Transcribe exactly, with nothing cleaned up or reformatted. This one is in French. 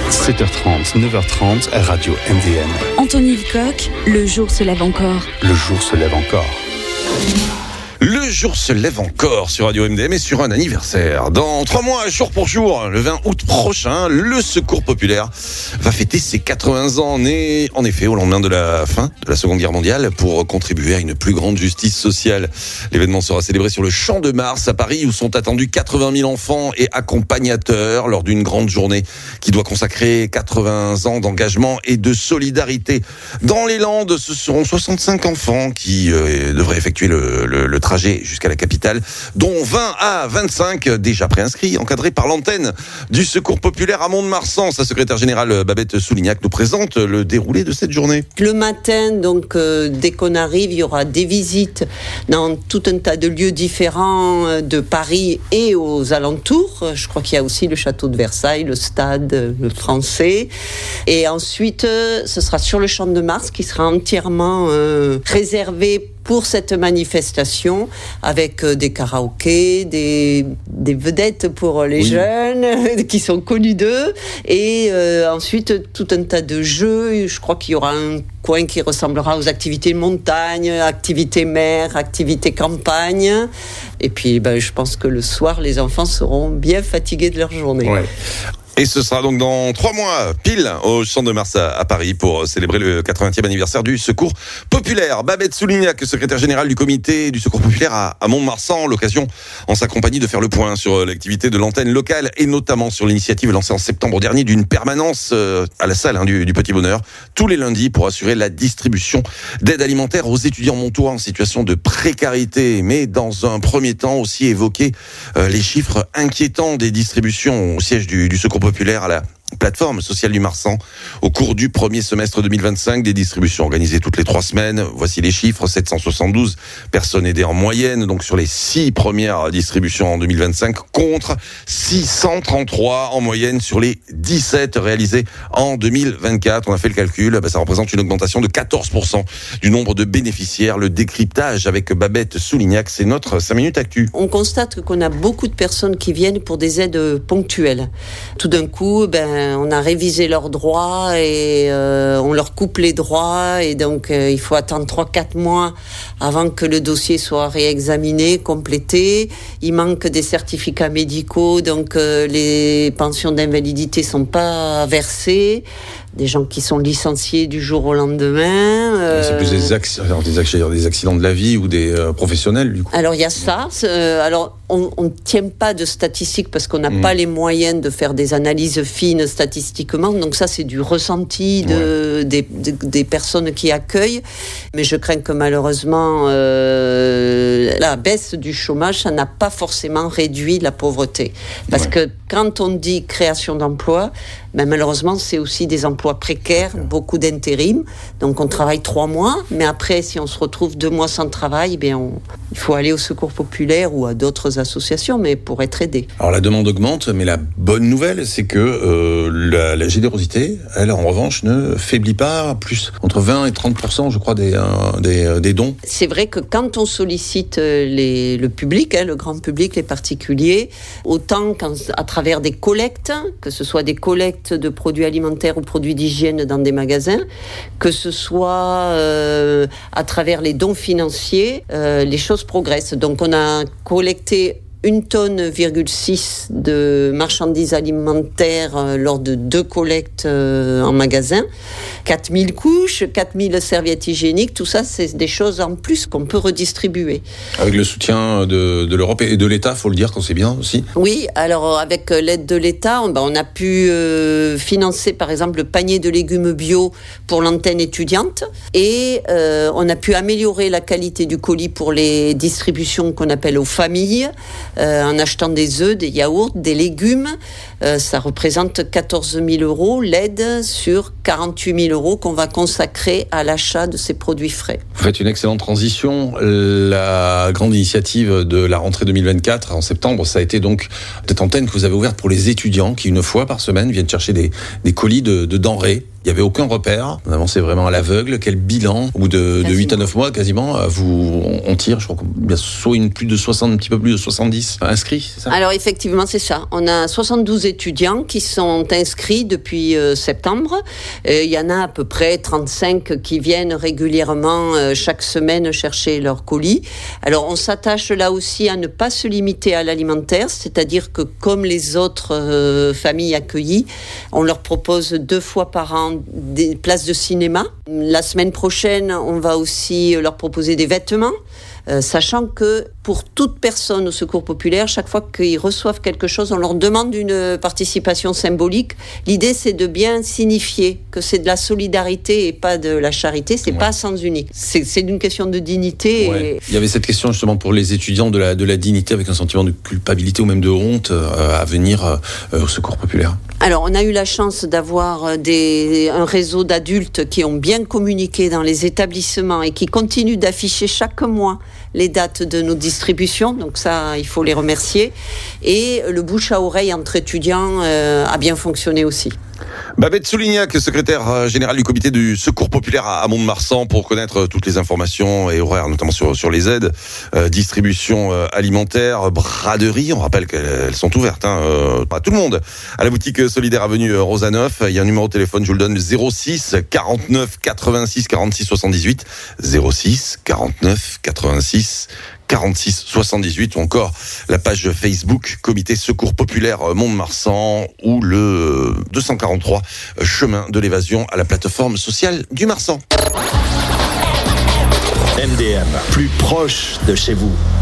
sept heures trente, neuf heures trente, Radio M D M. Anthony Lecoq, le jour se lève encore. Le jour se lève encore. Le jour se lève encore sur Radio M D M et sur un anniversaire. Dans trois mois, jour pour jour, le vingt août prochain, le Secours Populaire va fêter ses quatre-vingts ans, né en effet au lendemain de la fin de la Seconde Guerre mondiale pour contribuer à une plus grande justice sociale. L'événement sera célébré sur le Champ de Mars à Paris où sont attendus quatre-vingt mille enfants et accompagnateurs lors d'une grande journée qui doit consacrer quatre-vingts ans d'engagement et de solidarité. Dans les Landes, ce seront soixante-cinq enfants qui euh, devraient effectuer le, le, le trajet jusqu'à la capitale, dont vingt à vingt-cinq déjà préinscrits, encadrés par l'antenne du Secours Populaire à Mont-de-Marsan. Sa secrétaire générale Babette Soulignac nous présente le déroulé de cette journée. Le matin, donc euh, dès qu'on arrive, il y aura des visites dans tout un tas de lieux différents de Paris et aux alentours. Je crois qu'il y a aussi le château de Versailles, le stade le Français. Et ensuite, euh, ce sera sur le Champ de Mars qui sera entièrement euh, réservé pour cette manifestation, avec des karaokés, des, des vedettes pour les oui. jeunes qui sont connus d'eux, et euh, ensuite tout un tas de jeux. Je crois qu'il y aura un coin qui ressemblera aux activités montagne, activités mer, activités campagne. Et puis ben, je pense que le soir, les enfants seront bien fatigués de leur journée. Ouais. Et ce sera donc dans trois mois, pile, au Champ de Mars à, à Paris, pour célébrer le quatre-vingtième anniversaire du Secours Populaire. Babette Soulignac, secrétaire générale du comité du Secours Populaire à, à Mont-de-Marsan, l'occasion en sa compagnie de faire le point sur l'activité de l'antenne locale et notamment sur l'initiative lancée en septembre dernier d'une permanence euh, à la salle hein, du, du Petit Bonheur, tous les lundis pour assurer la distribution d'aide alimentaire aux étudiants montois en situation de précarité. Mais dans un premier temps aussi évoquer euh, les chiffres inquiétants des distributions au siège du, du Secours Populaire populaire à la plateforme sociale du Marsan au cours du premier semestre deux mille vingt-cinq, des distributions organisées toutes les trois semaines. Voici les chiffres, sept cent soixante-douze personnes aidées en moyenne, donc sur les six premières distributions en deux mille vingt-cinq, contre six cent trente-trois en moyenne sur les dix-sept réalisées en deux mille vingt-quatre. On a fait le calcul, bah ça représente une augmentation de quatorze pour cent du nombre de bénéficiaires. Le décryptage avec Babette Soulignac, c'est notre cinq minutes actu. On constate qu'on a beaucoup de personnes qui viennent pour des aides ponctuelles. Tout d'un coup, ben on a révisé leurs droits et euh, on leur coupe les droits et donc euh, il faut attendre trois à quatre mois avant que le dossier soit réexaminé, complété. Il manque des certificats médicaux, donc euh, les pensions d'invalidité sont pas versées. Des gens qui sont licenciés du jour au lendemain. Euh... C'est plus des, acc... alors, des, acc... des accidents de la vie ou des euh, professionnels, du coup. Alors, il y a ça. Euh, alors, on ne tient pas de statistiques parce qu'on n'a mmh. pas les moyens de faire des analyses fines statistiquement. Donc, ça, c'est du ressenti de, ouais. des, de, des personnes qui accueillent. Mais je crains que malheureusement, euh, la baisse du chômage, ça n'a pas forcément réduit la pauvreté. Parce ouais. que quand on dit création d'emplois, ben malheureusement, c'est aussi des emplois précaires, beaucoup d'intérim. Donc, on travaille trois mois, mais après, si on se retrouve deux mois sans travail, ben on, il faut aller au Secours Populaire ou à d'autres associations, mais pour être aidé. Alors, la demande augmente, mais la bonne nouvelle, c'est que euh, la, la générosité, elle, en revanche, ne faiblit pas. Plus entre vingt et trente pour cent, je crois, des, euh, des, euh, des dons. C'est vrai que quand on sollicite les, le public, hein, le grand public, les particuliers, autant qu'à travers des collectes, que ce soit des collectes de produits alimentaires ou produits d'hygiène dans des magasins, que ce soit euh, à travers les dons financiers, euh, les choses progressent. Donc on a collecté une tonne virgule six de marchandises alimentaires euh, lors de deux collectes euh, en magasin, quatre mille couches, quatre mille serviettes hygiéniques, tout ça c'est des choses en plus qu'on peut redistribuer. Avec le soutien de, de l'Europe et de l'État, faut le dire quand c'est bien aussi. Oui, alors avec l'aide de l'État, on, ben, on a pu euh, financer par exemple le panier de légumes bio pour l'antenne étudiante et euh, on a pu améliorer la qualité du colis pour les distributions qu'on appelle aux familles. Euh, en achetant des œufs, des yaourts, des légumes. Euh, ça représente quatorze mille euros, l'aide sur quarante-huit mille euros qu'on va consacrer à l'achat de ces produits frais. Vous faites une excellente transition. La grande initiative de la rentrée deux mille vingt-quatre, en septembre, ça a été donc cette antenne que vous avez ouverte pour les étudiants qui, une fois par semaine, viennent chercher des, des colis de, de denrées Il n'y avait aucun repère. On avançait vraiment à l'aveugle. Quel bilan? Au bout de, de huit à neuf mois, quasiment, vous, on tire, je crois qu'il y a soit une, plus de soixante, un petit peu plus de soixante-dix inscrits, c'est ça? Alors, effectivement, c'est ça. On a soixante-douze étudiants qui sont inscrits depuis euh, septembre. Euh, il y en a à peu près trente-cinq qui viennent régulièrement euh, chaque semaine chercher leur colis. Alors, on s'attache là aussi à ne pas se limiter à l'alimentaire, c'est-à-dire que comme les autres euh, familles accueillies, on leur propose deux fois par an des places de cinéma. La semaine prochaine, on va aussi leur proposer des vêtements, euh, sachant que pour toute personne au Secours populaire, chaque fois qu'ils reçoivent quelque chose, on leur demande une participation symbolique. L'idée, c'est de bien signifier que c'est de la solidarité et pas de la charité. C'est ouais. pas à sens unique. C'est, c'est une question de dignité. Ouais. Et... Il y avait cette question justement pour les étudiants de la, de la dignité, avec un sentiment de culpabilité ou même de honte euh, à venir euh, au Secours populaire. Alors, on a eu la chance d'avoir des, un réseau d'adultes qui ont bien communiqué dans les établissements et qui continuent d'afficher chaque mois les dates de nos distributions. Donc ça, il faut les remercier. Et le bouche à oreille entre étudiants euh, a bien fonctionné aussi. Babette Soulignac, secrétaire générale du comité du Secours populaire à Mont-de-Marsan, pour connaître toutes les informations et horaires, notamment sur, sur les aides, euh, distribution euh, alimentaire, braderie, on rappelle qu'elles sont ouvertes, hein, euh, pas tout le monde, à la boutique solidaire avenue Rosaneuf. Il y a un numéro de téléphone, je vous le donne, zéro six quarante-neuf quatre-vingt-six quarante-six soixante-dix-huit, zéro six quarante-neuf quatre-vingt-six quarante-six soixante-dix-huit, ou encore la page Facebook Comité Secours Populaire Mont-de-Marsan, ou le deux cent quarante-trois chemin de l'évasion à la plateforme sociale du Marsan. M D M, plus proche de chez vous.